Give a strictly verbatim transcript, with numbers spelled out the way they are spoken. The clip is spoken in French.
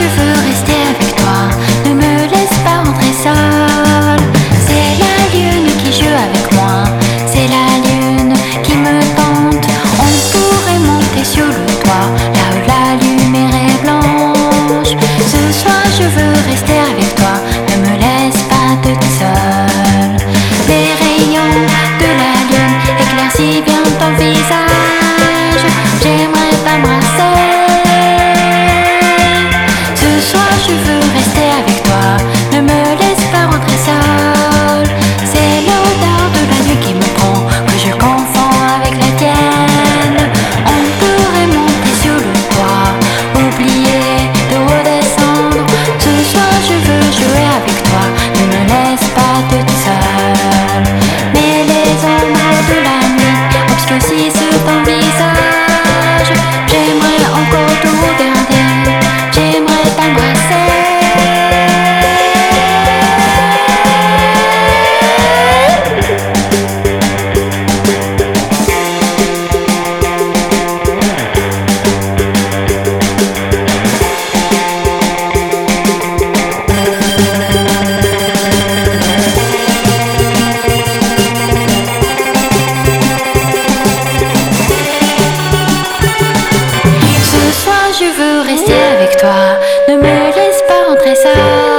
je veux rester avec toi, ne me laisse pas rentrer seule. C'est la lune qui joue avec moi, c'est la lune qui me tente. On pourrait monter sur le toit, là où la lumière est blanche. Ce soir je veux rester avec toi, ne me laisse pas toute seule. Les rayons de la lune éclaircissent bien ton visage, j'aimerais t'embrasser. Ce soir je veux rester avec toi, ne me laisse pas rentrer seule. C'est l'odeur de la nuit qui me prend, que je confonds avec la tienne. On pourrait monter sur le toit, oublier de redescendre. Ce soir je veux jouer avec toi, ne me laisse pas toute seule. Mais les ombres de la nuit obscurcissent ton visage, j'aimerais encore te regarder, j'aimerais t'embrasser. Ce soir je veux rester avec toi, ne me laisse pas rentrer seule.